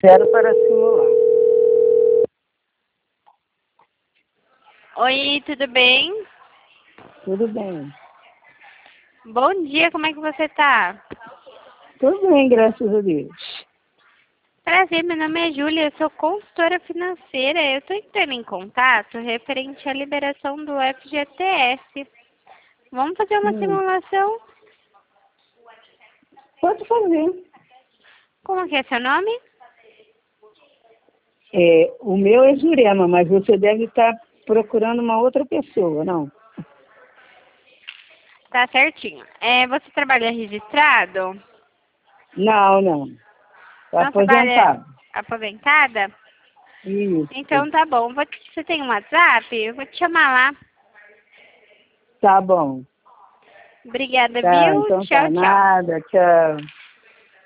Zero para simular. Oi, tudo bem? Tudo bem. Bom dia, como é que você tá? Tudo bem, graças a Deus. Prazer, meu nome é Júlia, eu sou consultora financeira. Eu estou entrando em contato referente à liberação do FGTS. Vamos fazer uma simulação? Pode fazer. Como que é seu nome? O meu é Jurema, mas você deve estar procurando uma outra pessoa, não? Tá certinho. Você trabalha registrado? Não. Está Não trabalha aposentado. aposentada? Isso. Então tá bom. Você tem um WhatsApp? Eu vou te chamar lá. Tá bom. Obrigada, Tá, viu? então Tchau, tá. tchau. Nada, tchau.